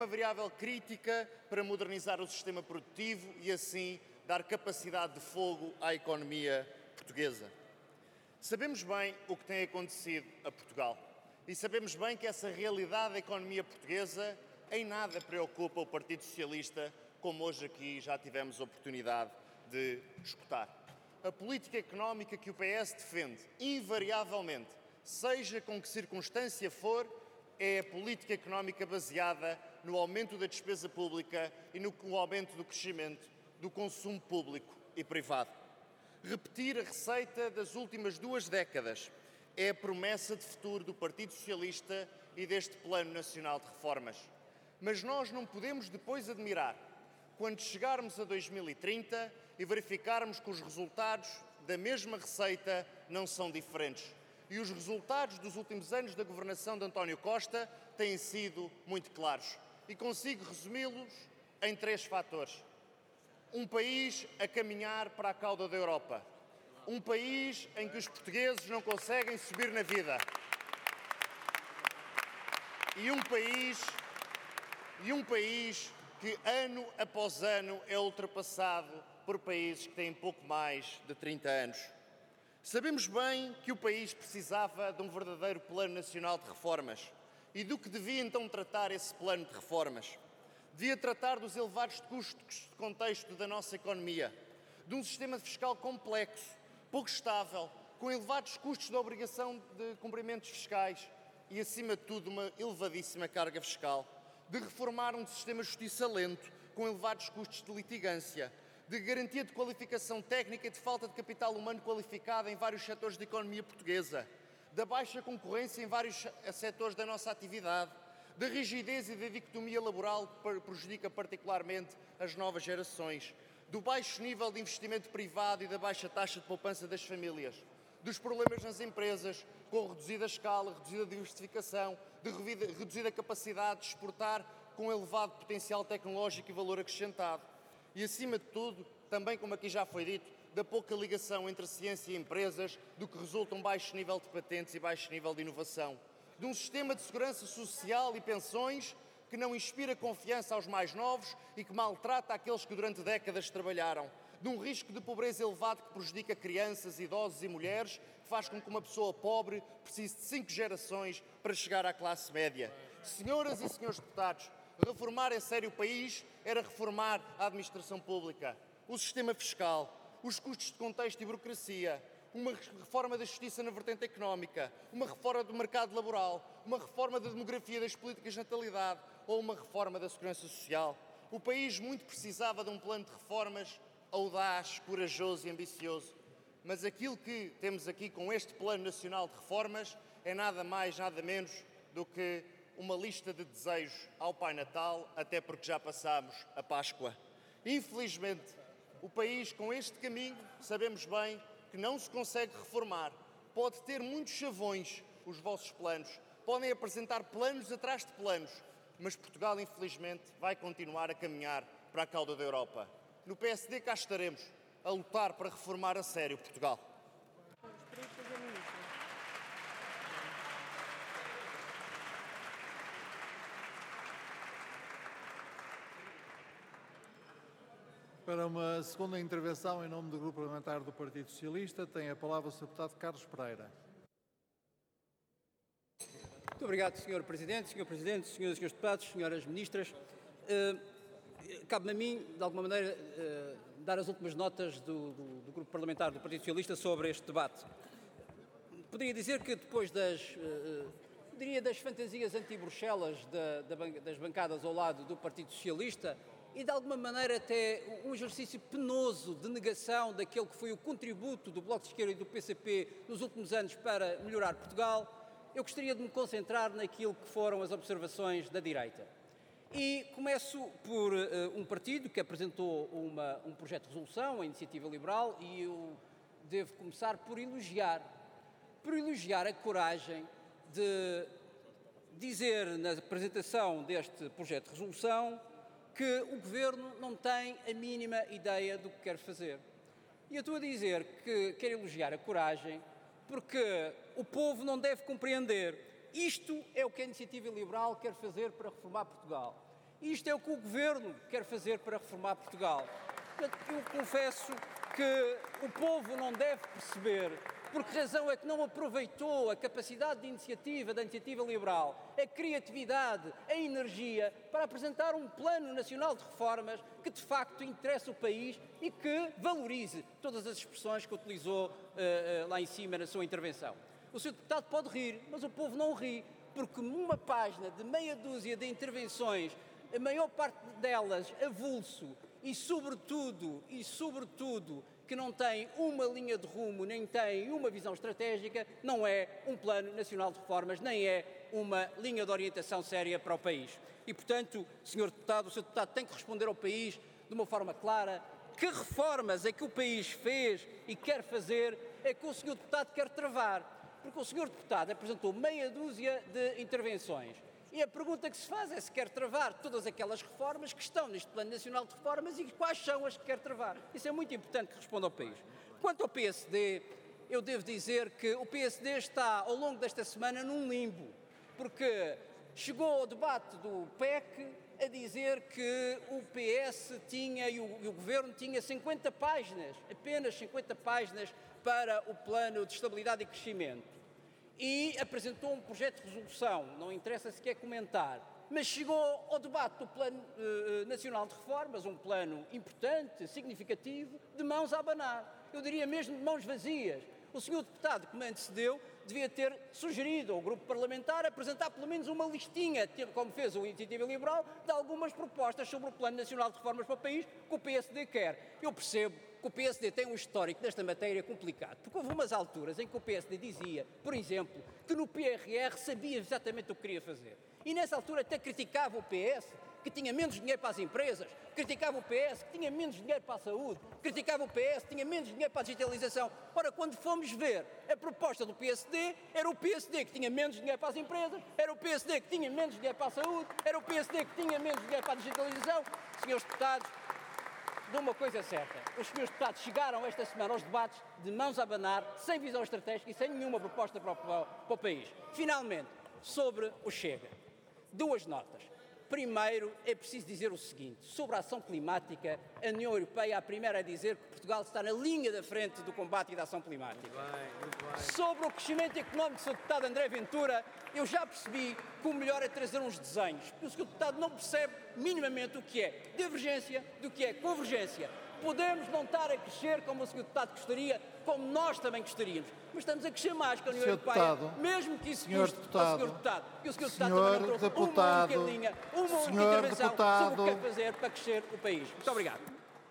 uma variável crítica para modernizar o sistema produtivo e, assim, dar capacidade de fogo à economia portuguesa. Sabemos bem o que tem acontecido a Portugal e sabemos bem que essa realidade da economia portuguesa em nada preocupa o Partido Socialista, como hoje aqui já tivemos a oportunidade de escutar. A política económica que o PS defende, invariavelmente, seja com que circunstância for, é a política económica baseada no aumento da despesa pública e no aumento do crescimento do consumo público e privado. Repetir a receita das últimas 2 décadas é a promessa de futuro do Partido Socialista e deste Plano Nacional de Reformas. Mas nós não podemos depois admirar quando chegarmos a 2030 e verificarmos que os resultados da mesma receita não são diferentes. E os resultados dos últimos anos da governação de António Costa têm sido muito claros. E consigo resumi-los em 3 fatores. Um país a caminhar para a cauda da Europa. Um país em que os portugueses não conseguem subir na vida. E um país que ano após ano é ultrapassado por países que têm pouco mais de 30 anos. Sabemos bem que o país precisava de um verdadeiro Plano Nacional de Reformas. E do que devia então tratar esse plano de reformas? Devia tratar dos elevados custos de contexto da nossa economia, de um sistema fiscal complexo, pouco estável, com elevados custos de obrigação de cumprimentos fiscais e, acima de tudo, uma elevadíssima carga fiscal, de reformar um sistema de justiça lento, com elevados custos de litigância, de garantia de qualificação técnica e de falta de capital humano qualificado em vários setores da economia portuguesa, da baixa concorrência em vários setores da nossa atividade, da rigidez e da dicotomia laboral que prejudica particularmente as novas gerações, do baixo nível de investimento privado e da baixa taxa de poupança das famílias, dos problemas nas empresas, com reduzida escala, reduzida diversificação, de reduzida capacidade de exportar com elevado potencial tecnológico e valor acrescentado. E, acima de tudo, também, como aqui já foi dito, da pouca ligação entre ciência e empresas, do que resulta um baixo nível de patentes e baixo nível de inovação. De um sistema de segurança social e pensões que não inspira confiança aos mais novos e que maltrata aqueles que durante décadas trabalharam. De um risco de pobreza elevado que prejudica crianças, idosos e mulheres, que faz com que uma pessoa pobre precise de 5 gerações para chegar à classe média. Senhoras e senhores deputados, reformar em sério o país era reformar a administração pública, o sistema fiscal, os custos de contexto e burocracia, uma reforma da justiça na vertente económica, uma reforma do mercado laboral, uma reforma da demografia das políticas de natalidade ou uma reforma da segurança social. O país muito precisava de um plano de reformas audaz, corajoso e ambicioso. Mas aquilo que temos aqui com este Plano Nacional de Reformas é nada mais, nada menos do que uma lista de desejos ao Pai Natal, até porque já passámos a Páscoa. Infelizmente, o país com este caminho, sabemos bem que não se consegue reformar. Pode ter muitos chavões os vossos planos, podem apresentar planos atrás de planos, mas Portugal, infelizmente, vai continuar a caminhar para a cauda da Europa. No PSD cá estaremos a lutar para reformar a sério Portugal. Para uma segunda intervenção em nome do Grupo Parlamentar do Partido Socialista, tem a palavra o Sr. Deputado Carlos Pereira. Muito obrigado, Sr. Presidente, senhoras e senhores deputados, senhoras ministras. Cabe-me a mim, de alguma maneira, dar as últimas notas do Grupo Parlamentar do Partido Socialista sobre este debate. Poderia dizer que depois das fantasias anti-Bruxelas das bancadas ao lado do Partido Socialista e, de alguma maneira, até um exercício penoso de negação daquele que foi o contributo do Bloco de Esquerda e do PCP nos últimos anos para melhorar Portugal, eu gostaria de me concentrar naquilo que foram as observações da direita. E começo por um partido que apresentou um projeto de resolução, a Iniciativa Liberal, e eu devo começar por elogiar a coragem de dizer na apresentação deste projeto de resolução que o Governo não tem a mínima ideia do que quer fazer. E eu estou a dizer que quero elogiar a coragem porque o povo não deve compreender. Isto é o que a Iniciativa Liberal quer fazer para reformar Portugal. E isto é o que o Governo quer fazer para reformar Portugal. Portanto, eu confesso que o povo não deve perceber por que razão é que não aproveitou a capacidade de iniciativa da iniciativa liberal, a criatividade, a energia para apresentar um plano nacional de reformas que de facto interessa o país e que valorize todas as expressões que utilizou lá em cima na sua intervenção. O Sr. Deputado pode rir, mas o povo não ri, porque numa página de meia dúzia de intervenções, a maior parte delas avulso e sobretudo que não tem uma linha de rumo, nem tem uma visão estratégica, não é um plano nacional de reformas, nem é uma linha de orientação séria para o país. E, portanto, Sr. Deputado, o Sr. Deputado tem que responder ao país de uma forma clara que reformas é que o país fez e quer fazer, é que o Sr. Deputado quer travar. Porque o Sr. Deputado apresentou meia dúzia de intervenções. E a pergunta que se faz é se quer travar todas aquelas reformas que estão neste Plano Nacional de Reformas e quais são as que quer travar. Isso é muito importante que responda ao país. Quanto ao PSD, eu devo dizer que o PSD está, ao longo desta semana, num limbo, porque chegou ao debate do PEC a dizer que o PS tinha e o Governo tinha 50 páginas, apenas 50 páginas para o Plano de Estabilidade e Crescimento. E apresentou um projeto de resolução, não interessa se quer comentar, mas chegou ao debate do Plano Nacional de Reformas, um plano importante, significativo, de mãos a abanar. Eu diria mesmo de mãos vazias. O Sr. Deputado que me antecedeu devia ter sugerido ao grupo parlamentar apresentar pelo menos uma listinha, como fez o Iniciativa Liberal, de algumas propostas sobre o Plano Nacional de Reformas para o país que o PSD quer. Eu percebo que o PSD tem um histórico nesta matéria complicado, porque houve umas alturas em que o PSD dizia, por exemplo, que no PRR sabia exatamente o que queria fazer. E nessa altura até criticava o PS, que tinha menos dinheiro para as empresas, criticava o PS, que tinha menos dinheiro para a saúde, criticava o PS, que tinha menos dinheiro para a digitalização. Ora, quando fomos ver a proposta do PSD, era o PSD que tinha menos dinheiro para as empresas, era o PSD que tinha menos dinheiro para a saúde, era o PSD que tinha menos dinheiro para a digitalização. Senhores deputados, de uma coisa certa, os senhores deputados chegaram esta semana aos debates de mãos a abanar, sem visão estratégica e sem nenhuma proposta para o país. Finalmente, sobre o Chega, duas notas. Primeiro, é preciso dizer o seguinte, sobre a ação climática, a União Europeia é a primeira a dizer que Portugal está na linha da frente do combate e da ação climática. Muito bem. Sobre o crescimento económico do Sr. Deputado André Ventura, eu já percebi que o melhor é trazer uns desenhos, porque o Sr. Deputado não percebe minimamente o que é divergência do que é convergência. Podemos não estar a crescer como o Sr. Deputado gostaria, como nós também gostaríamos, mas estamos a crescer mais que a União Europeia, mesmo que isso custe ao Sr. Deputado. E o Sr. Deputado também não trouxe uma única linha, uma única intervenção sobre o que quer fazer para crescer o país. Muito obrigado.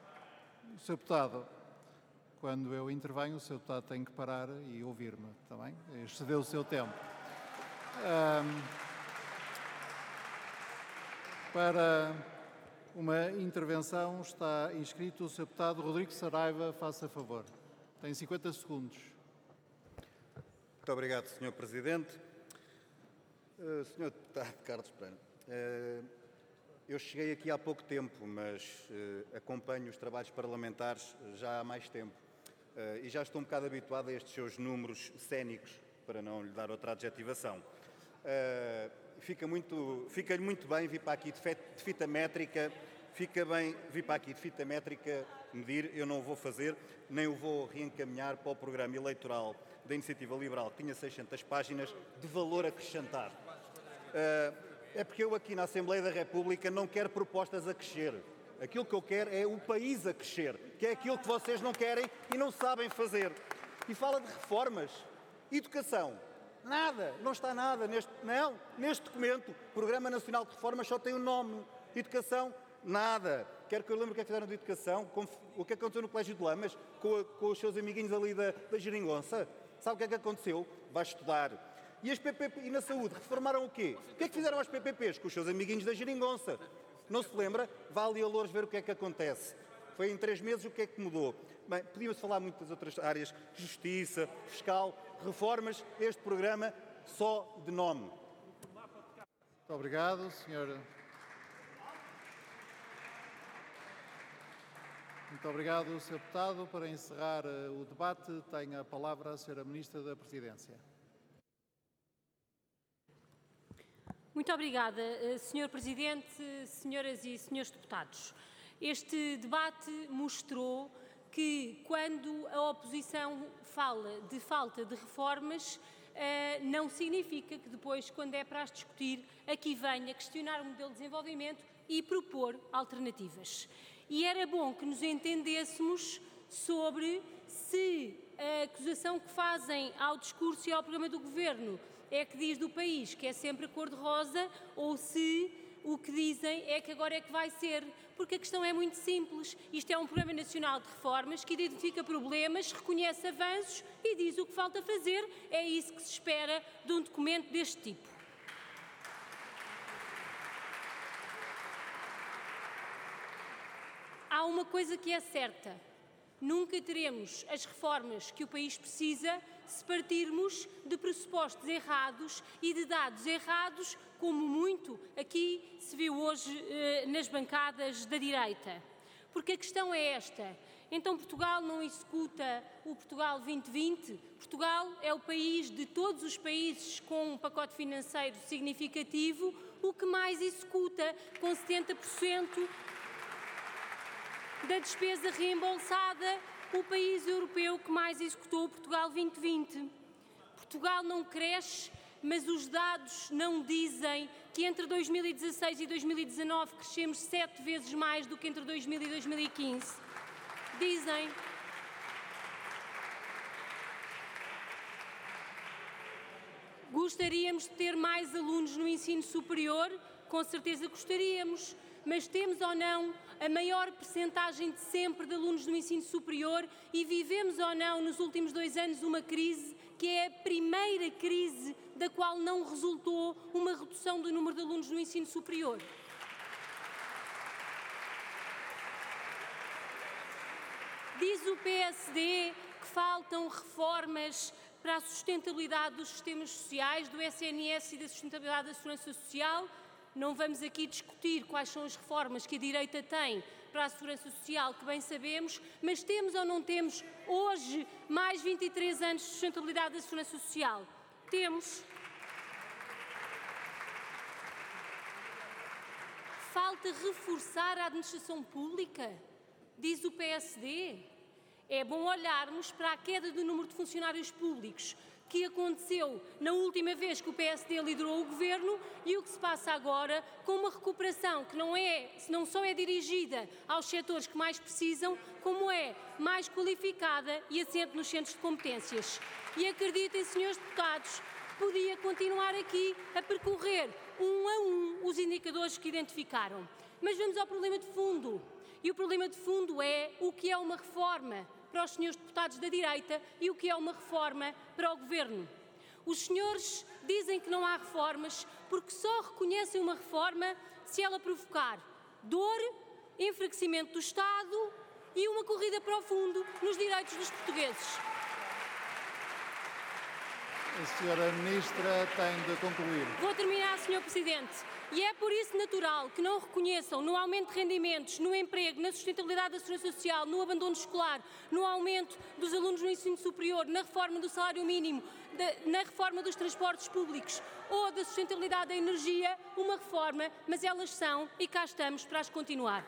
Sr. Deputado, quando eu intervenho, o Sr. Deputado tem que parar e ouvir-me, está bem? Excedeu o seu tempo. Para uma intervenção está inscrito o Sr. Deputado Rodrigo Saraiva, faça favor. Tem 50 segundos. Muito obrigado, Sr. Presidente. Sr. Deputado Carlos Pereira, eu cheguei aqui há pouco tempo, mas acompanho os trabalhos parlamentares já há mais tempo e já estou um bocado habituado a estes seus números cénicos, para não lhe dar outra adjetivação. Fica-lhe muito bem vir para aqui de fita métrica, medir, eu não o vou fazer, nem o vou reencaminhar para o programa eleitoral da Iniciativa Liberal, que tinha 600 páginas de valor acrescentado. É porque eu aqui na Assembleia da República não quero propostas a crescer. Aquilo que eu quero é o país a crescer, que é aquilo que vocês não querem e não sabem fazer. E fala de reformas, educação. Nada, não está nada neste documento. Programa Nacional de Reformas só tem o nome. Educação, nada. Quero que eu lembre o que é que fizeram de educação, o que aconteceu no Colégio de Lamas, com os seus amiguinhos ali da Geringonça. Sabe o que é que aconteceu? Vai estudar. E as PPP, e na saúde, reformaram o quê? O que é que fizeram as PPPs com os seus amiguinhos da Geringonça? Não se lembra? Vá ali a Loures ver o que é que acontece. Foi em 3 meses o que é que mudou. Bem, podíamos falar muitas outras áreas, justiça, fiscal, reformas, este programa só de nome. Muito obrigado, Sr. Muito obrigado, Sr. Deputado. Para encerrar o debate, tem a palavra a Sra. Ministra da Presidência. Muito obrigada, Sr. Presidente, senhoras e senhores deputados. Este debate mostrou que, quando a oposição fala de falta de reformas, não significa que depois, quando é para as discutir, aqui venha questionar o modelo de desenvolvimento e propor alternativas. E era bom que nos entendêssemos sobre se a acusação que fazem ao discurso e ao programa do Governo é que diz do país que é sempre cor-de-rosa ou se o que dizem é que agora é que vai ser. Porque a questão é muito simples. Isto é um Programa Nacional de Reformas que identifica problemas, reconhece avanços e diz o que falta fazer. É isso que se espera de um documento deste tipo. Há uma coisa que é certa. Nunca teremos as reformas que o país precisa se partirmos de pressupostos errados e de dados errados, como muito aqui se viu hoje nas bancadas da direita. Porque a questão é esta. Então Portugal não executa o Portugal 2020? Portugal é o país de todos os países com um pacote financeiro significativo, o que mais executa, com 70% da despesa reembolsada, o país europeu que mais executou o Portugal 2020. Portugal não cresce, mas os dados não dizem que entre 2016 e 2019 crescemos 7 vezes mais do que entre 2000 e 2015. Dizem. Gostaríamos de ter mais alunos no ensino superior? Com certeza gostaríamos. Mas temos ou não a maior percentagem de sempre de alunos no ensino superior e vivemos ou não nos últimos 2 anos uma crise que é a primeira crise da qual não resultou uma redução do número de alunos no ensino superior? Diz o PSD que faltam reformas para a sustentabilidade dos sistemas sociais, do SNS e da sustentabilidade da segurança social. Não vamos aqui discutir quais são as reformas que a direita tem para a segurança social, que bem sabemos, mas temos ou não temos hoje mais 23 anos de sustentabilidade da segurança social? Temos. Falta reforçar a administração pública, diz o PSD. É bom olharmos para a queda do número de funcionários públicos que aconteceu na última vez que o PSD liderou o Governo e o que se passa agora com uma recuperação que não só é dirigida aos setores que mais precisam, como é mais qualificada e assente nos centros de competências. E acreditem, senhores deputados, podia continuar aqui a percorrer um a um os indicadores que identificaram. Mas vamos ao problema de fundo. E o problema de fundo é o que é uma reforma para os senhores deputados da direita e o que é uma reforma para o Governo. Os senhores dizem que não há reformas porque só reconhecem uma reforma se ela provocar dor, enfraquecimento do Estado e uma corrida para o fundo nos direitos dos portugueses. A senhora Ministra tem de concluir. Vou terminar, Sr. Presidente. E é por isso natural que não reconheçam no aumento de rendimentos, no emprego, na sustentabilidade da segurança social, no abandono escolar, no aumento dos alunos no ensino superior, na reforma do salário mínimo, na reforma dos transportes públicos ou da sustentabilidade da energia, uma reforma, mas elas são, e cá estamos para as continuar.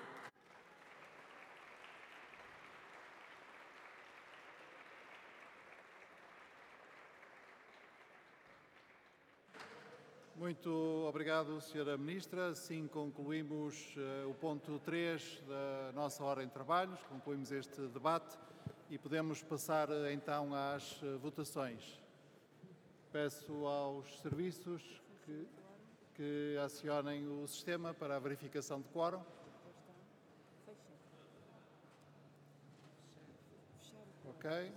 Muito obrigado, Sra. Ministra. Assim concluímos o ponto 3 da nossa ordem de trabalhos, concluímos este debate e podemos passar então às votações. Peço aos serviços que acionem o sistema para a verificação de quórum. Ok.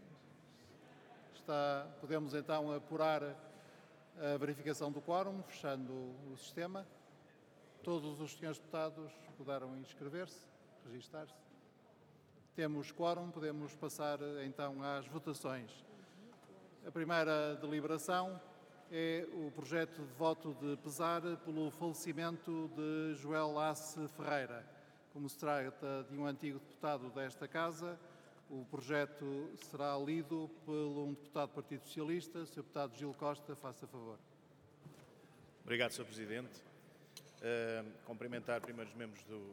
Podemos então apurar a verificação do quórum, fechando o sistema. Todos os senhores deputados puderam inscrever-se, registar-se. Temos quórum, podemos passar então às votações. A primeira deliberação é o projeto de voto de pesar pelo falecimento de Joel Lace Ferreira. Como se trata de um antigo deputado desta Casa, o projeto será lido por um deputado do Partido Socialista. O Sr. Deputado Gil Costa, faça favor. Obrigado, Sr. Presidente. Cumprimentar primeiro os membros do